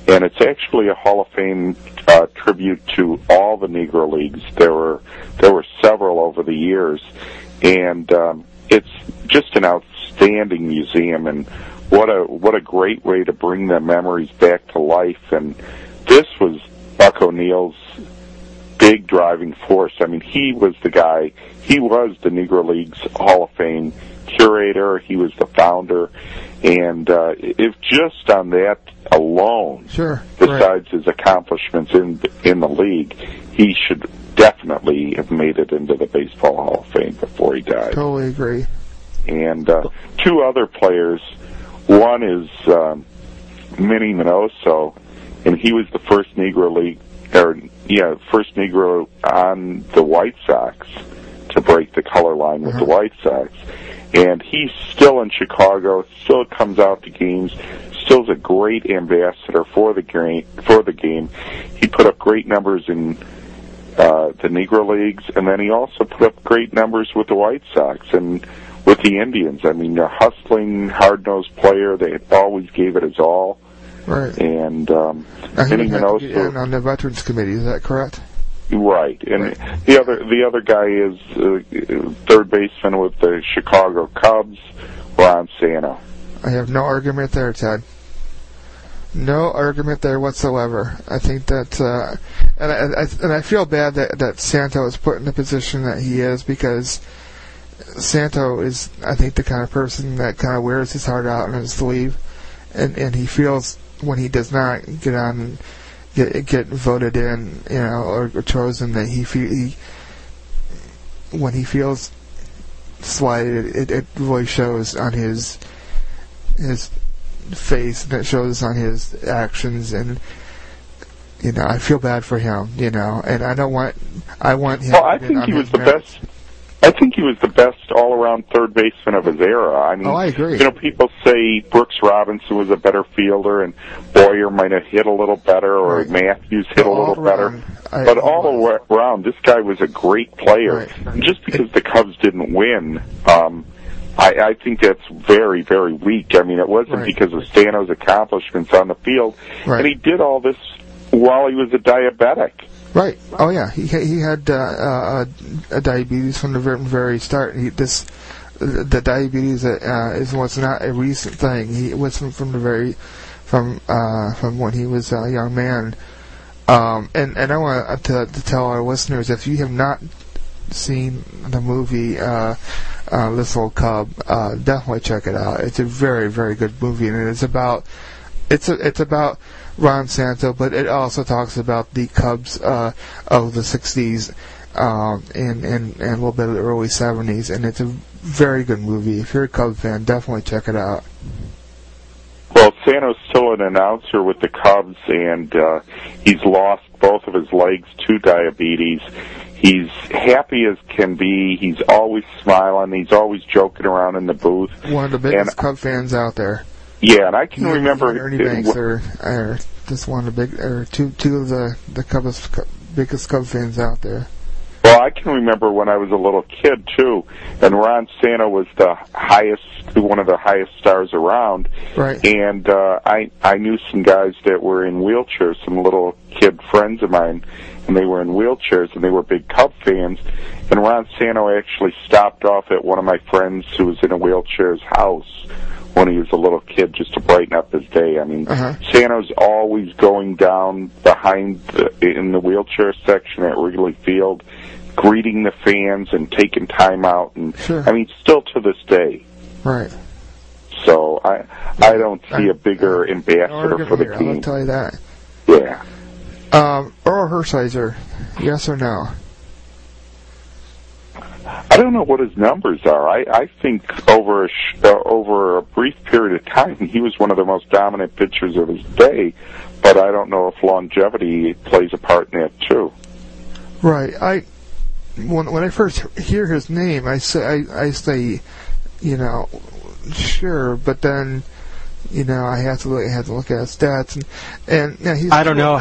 and it's actually a Hall of Fame tribute to all the Negro Leagues. There were several over the years, and it's just an outstanding museum, and what a great way to bring the memories back to life. And this was Buck O'Neill's big driving force. I mean, he was the guy. He was the Negro League's Hall of Fame curator. He was the founder, and if just on that alone, besides his accomplishments in the league, he should definitely have made it into the Baseball Hall of Fame before he died. Totally agree. And two other players. One is Minnie Minoso, and he was the first Negro League, first Negro on the White Sox to break the color line with the White Sox. And he's still in Chicago, still comes out to games, still is a great ambassador for the game. He put up great numbers in the Negro Leagues, and then he also put up great numbers with the White Sox and with the Indians. I mean, a hustling, hard-nosed player. They always gave it his all. Right. And Minnie Minoso on the Veterans Committee, is that correct? Right. And the other guy is third baseman with the Chicago Cubs, Ron Santo. I have no argument there, Ted. No argument there whatsoever. I think that, and I feel bad that Santo is put in the position that he is, because Santo is, I think, the kind of person that kind of wears his heart out on his sleeve, and he feels when he does not get on, get voted in, or chosen, that he when he feels slighted, it really shows on his face, and it shows on his actions, and I feel bad for him, and I want him. Well, I think he was the best. I think he was the best all-around third baseman of his era. I mean, I agree. People say Brooks Robinson was a better fielder, and Boyer might have hit a little better, or Matthews hit a little better. But all around, this guy was a great player. Right. And just because the Cubs didn't win, I think that's very, very weak. I mean, it wasn't because of Santo's accomplishments on the field, and he did all this while he was a diabetic. Right. Oh yeah. He had a diabetes from the very start. The diabetes was not a recent thing. It was from when he was a young man. And I want to tell our listeners, if you have not seen the movie This Old Cub, definitely check it out. It's a very, very good movie, and it's about Ron Santo, but it also talks about the Cubs of the 60s and a little bit of the early 70s, and it's a very good movie. If you're a Cubs fan, definitely check it out. Well, Santo's still an announcer with the Cubs, and he's lost both of his legs to diabetes. He's happy as can be. He's always smiling. He's always joking around in the booth. One of the biggest Cub fans out there. Yeah, and I can remember Ernie Banks are just one of the big, two of the Cubs biggest Cub fans out there. Well, I can remember when I was a little kid too, and Ron Santo was one of the highest stars around. Right. And I knew some guys that were in wheelchairs, some little kid friends of mine, and they were in wheelchairs, and they were big Cub fans. And Ron Santo actually stopped off at one of my friends who was in a wheelchair's house when he was a little kid, just to brighten up his day. I mean, Santo's always going down behind in the wheelchair section at Wrigley Field, greeting the fans and taking time out, and I mean, still to this day. Right. So I don't see a bigger ambassador for the team. I'll tell you that. Yeah. Earl Hershiser, yes or no? I don't know what his numbers are. I think over a brief period of time, he was one of the most dominant pitchers of his day, but I don't know if longevity plays a part in that too. Right. When I first hear his name, I say, sure, but then, I have to look at his stats, and he's. I don't know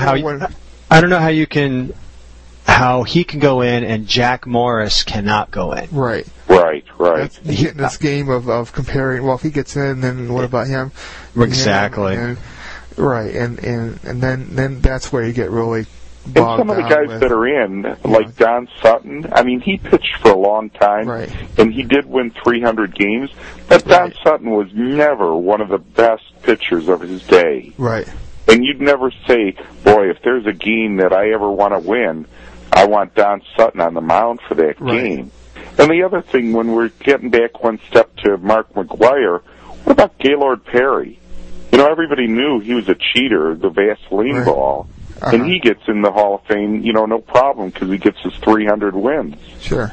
how he can go in and Jack Morris cannot go in. Right. That's getting this game of comparing. Well, if he gets in, then what about him? Exactly. Right, and then that's where you get really And bogged some of the down guys with, that are in, like Don Sutton, I mean, he pitched for a long time, Right. and he did win 300 games, but Don Sutton was never one of the best pitchers of his day. Right. And you'd never say, boy, if there's a game that I ever want to win, I want Don Sutton on the mound for that game. And the other thing, when we're getting back one step to Mark McGwire, what about Gaylord Perry? You know, everybody knew he was a cheater, the Vaseline ball. And he gets in the Hall of Fame, you know, no problem, because he gets his 300 wins. Sure.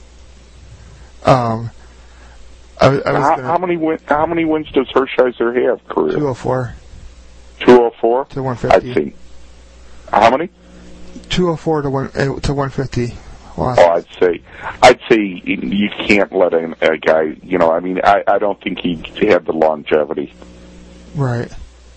How many wins does Hershiser have career? 204. 204 to 150. I'd say. How many? 204 to 150. Oh, I'd say you can't let a guy. You know, I mean, I don't think he had the longevity. Right.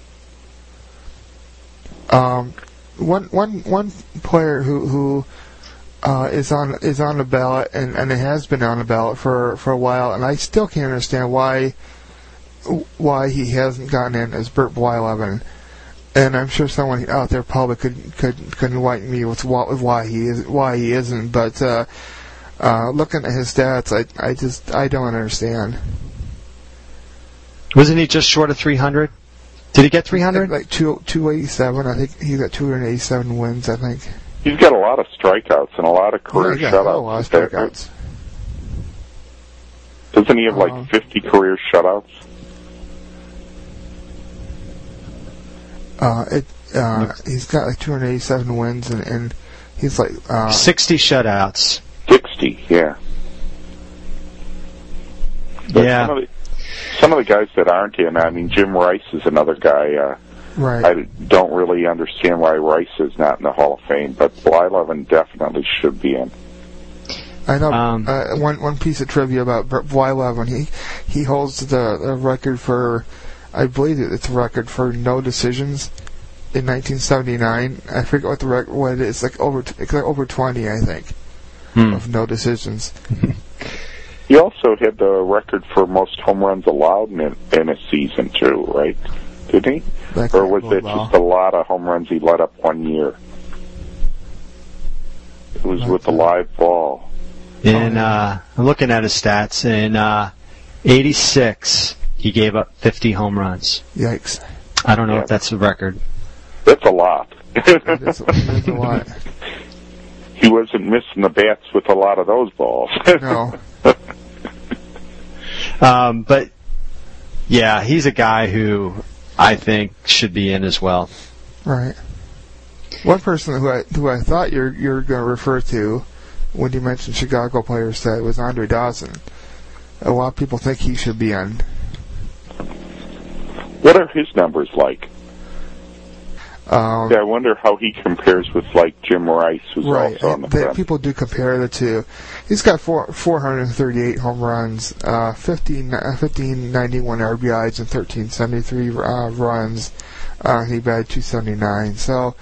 One player who is on the ballot and it has been on the ballot for a while, and I still can't understand why he hasn't gotten in, is Bert Blyleven. And I'm sure someone out there probably could enlighten me with why he isn't. But looking at his stats, I don't understand. Wasn't he just short of 300? Did he get 300? Like 287. I think he got 287 wins. I think he's got a lot of strikeouts and a lot of career shutouts. A lot of strikeouts. Doesn't he have like 50 career shutouts? He's got like 287 wins, and he's like 60 shutouts. 60, yeah. But yeah. Some of the guys that aren't in, I mean, Jim Rice is another guy. Right. I don't really understand why Rice is not in the Hall of Fame, but Blyleven definitely should be in. I know one piece of trivia about Blyleven. He holds the record for, I believe it's a record for no decisions in 1979. I forget what it is. Like over 20, I think, of no decisions. He also had the record for most home runs allowed in a season too, right? Did he? Or was it just a lot of home runs he let up one year? It was with the live ball. I'm looking at his stats. In 86, he gave up 50 home runs. Yikes. I don't know if that's a record. That's a lot. That's a lot. He wasn't missing the bats with a lot of those balls. No. But, yeah, he's a guy who I think should be in as well. Right. One person who I thought you're going to refer to when you mentioned Chicago players that was Andre Dawson. A lot of people think he should be in. What are his numbers like? I wonder how he compares with, like, Jim Rice, who's also on the front. People do compare the two. He's got 438 home runs, 1591 RBIs, and 1373 runs. He batted 279. So,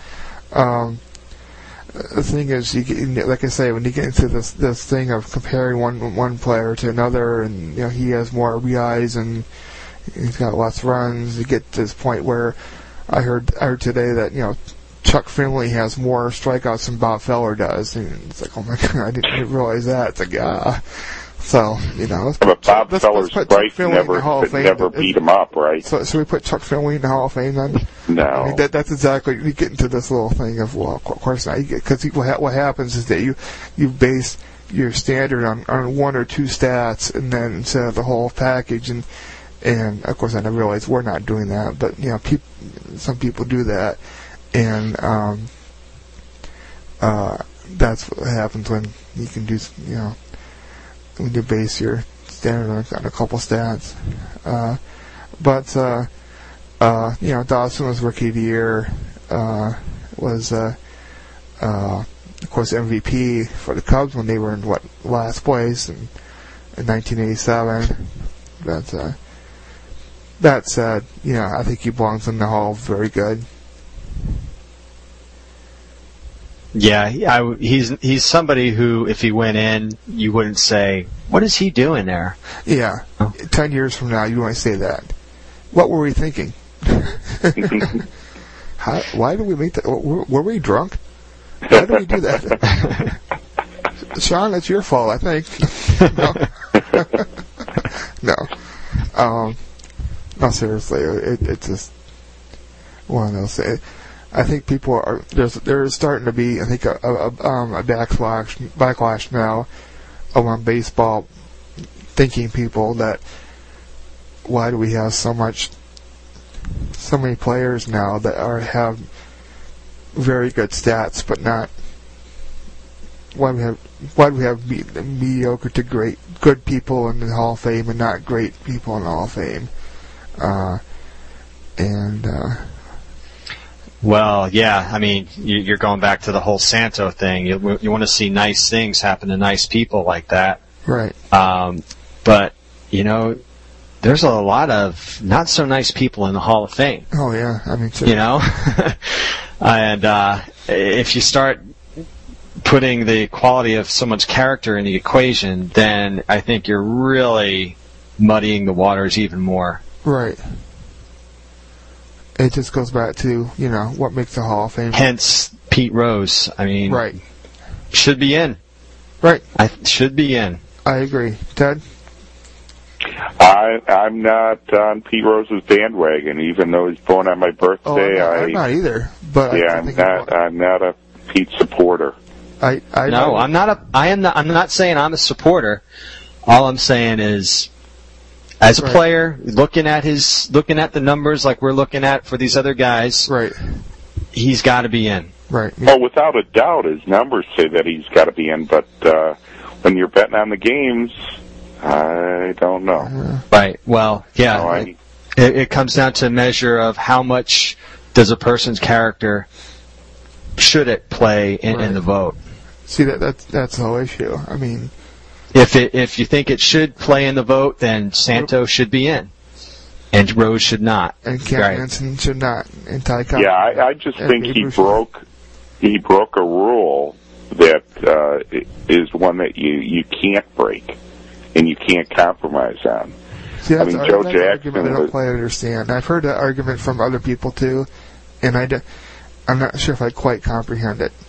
the thing is, like I say, when you get into this thing of comparing one player to another, and you know he has more RBIs and he's got lots of runs, you get to this point where I heard today that Chuck Finley has more strikeouts than Bob Feller does, and it's like, oh my god, I didn't realize that. It's like, so but Bob Feller's wife never beat him up, right? So we put Chuck Finley in the Hall of Fame then? No. I mean, that's exactly, you get into this little thing of, well, of course not, because what happens is that you base your standard on one or two stats, and then instead of the whole package, and of course I never realized we're not doing that, but some people do that, and that's what happens when you can do, when you base your standard on a couple stats. But Dawson was Rookie of the Year, was of course MVP for the Cubs when they were in last place in 1987. But that said, I think he belongs in the Hall. Very good. Yeah, he's somebody who, if he went in, you wouldn't say, what is he doing there? Yeah. 10 years from now, you might say that. What were we thinking? Why did we make that? Were we drunk? Why did we do that? Sean, it's your fault, I think. No. No, seriously, it's just one of those things. I think people are there's starting to be, I think, a backlash now among baseball thinking people that why do we have so many players now that have very good stats, but not why do we have mediocre to good people in the Hall of Fame and not great people in the Hall of Fame? Well, yeah, I mean, you're going back to the whole Santo thing. You want to see nice things happen to nice people like that. Right. But, there's a lot of not so nice people in the Hall of Fame. Oh, yeah. I mean, too. And if you start putting the quality of someone's character in the equation, then I think you're really muddying the waters even more. Right. It just goes back to, what makes the Hall of Fame. Hence, Pete Rose. I mean, right. Should be in. Right. Should be in. I agree. Ted? I'm not on Pete Rose's bandwagon, even though he's born on my birthday. I'm not either. But yeah, I'm not a Pete supporter. I'm not saying I'm a supporter. All I'm saying is, as a player, looking at the numbers like we're looking at for these other guys, right? He's got to be in. Right. Oh, without a doubt, his numbers say that he's got to be in. But when you're betting on the games, I don't know. Right. Well, yeah. It comes down to a measure of how much does a person's character should it play in the vote. See, that's the whole issue. I mean, if you think it should play in the vote, then Santo should be in, and Rose should not. And Cam Hansen should not. And Ty Cobb. Yeah, I just think he broke a rule that is one that you can't break and you can't compromise on. See, I mean, Joe Jackson. I don't quite understand. I've heard that argument from other people too, and I'm not sure if I quite comprehend it.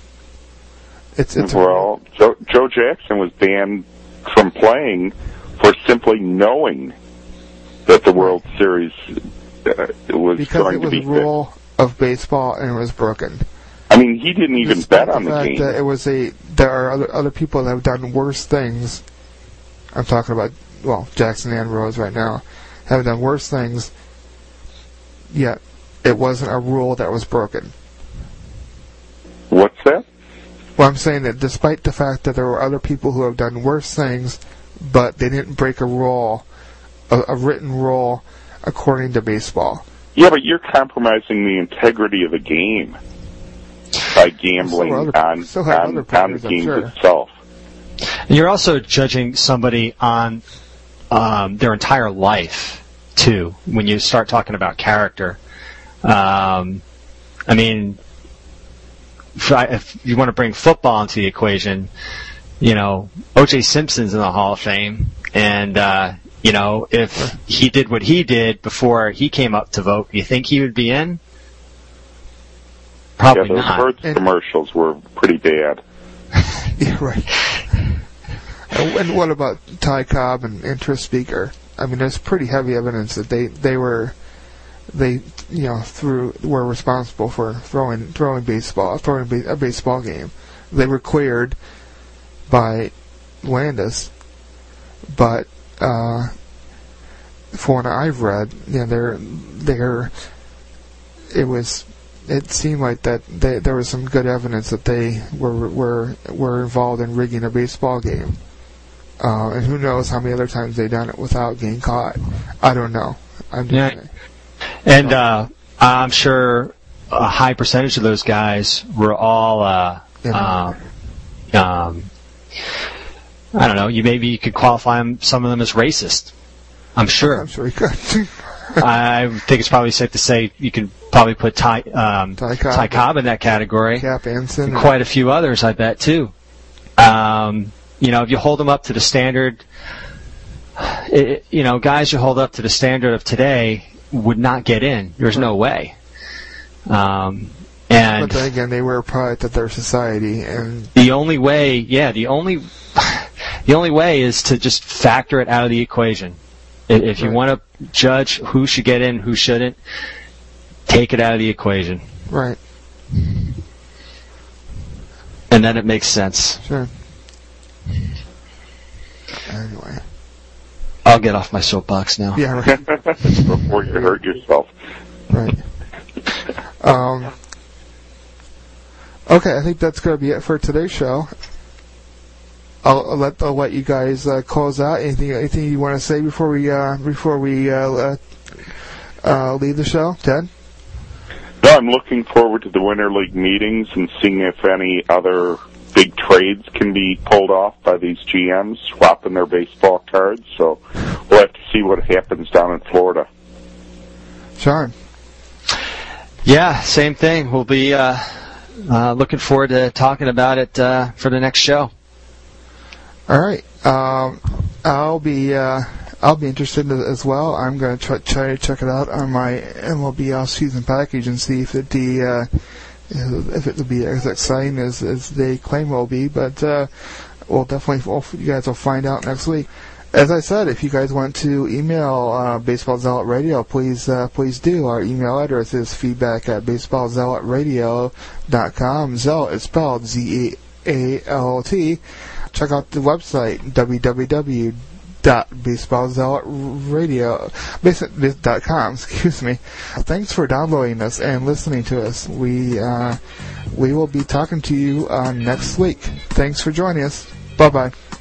Joe Jackson was banned from playing for simply knowing that the World Series was going to be a rule of baseball and it was broken. I mean, he didn't even bet on the game. There are other people that have done worse things. I'm talking about, Jackson and Rose right now, have done worse things, yet it wasn't a rule that was broken. What's that? Well, I'm saying that despite the fact that there were other people who have done worse things, but they didn't break a rule, a written rule, according to baseball. Yeah, but you're compromising the integrity of the game by gambling on the game itself. You're also judging somebody on their entire life, too, when you start talking about character. I mean, if you want to bring football into the equation, O.J. Simpson's in the Hall of Fame, and, if he did what he did before he came up to vote, you think he would be in? Probably not. Yeah, those Hertz commercials were pretty bad. Yeah, right. And what about Ty Cobb and Tris Speaker? I mean, there's pretty heavy evidence that they were responsible for throwing a baseball game. They were cleared by Landis, but from what I've read, it seemed like that there was some good evidence that they were involved in rigging a baseball game. And who knows how many other times they've done it without getting caught. I don't know. I'm sure a high percentage of those guys were all, I don't know, maybe you could qualify some of them as racist. I'm sure. I'm sure you could. I think it's probably safe to say you can probably put Ty Cobb in that category. Cap Anson. And quite a few others, I bet, too. If you hold them up to the standard, guys you hold up to the standard of today, would not get in. There's no way. But then again, they were a product of their society, and the only way is to just factor it out of the equation. If you want to judge who should get in, who shouldn't, take it out of the equation. Right. And then it makes sense. Sure. Anyway. I'll get off my soapbox now. Yeah, right. Before you hurt yourself. Right. Okay, I think that's going to be it for today's show. I'll let you guys close out. Anything you want to say before we leave the show, Ted? No, I'm looking forward to the Winter League meetings and seeing if any other big trades can be pulled off by these GMs swapping their baseball cards. So we'll have to see what happens down in Florida. Sean? Yeah, same thing. We'll be looking forward to talking about it for the next show. All right. I'll be interested as well. I'm going to try to check it out on my MLB off-season package and see if it will be as exciting as they claim it will be. But we'll definitely, you guys will find out next week. As I said, if you guys want to email Baseball Zealot Radio, please do. Our email address is feedback@baseballzealotradio.com. Zealot is spelled ZEALT. Check out the website, www.baseballzealotradio.com. Excuse me. Thanks for downloading us and listening to us. We will be talking to you next week. Thanks for joining us. Bye-bye.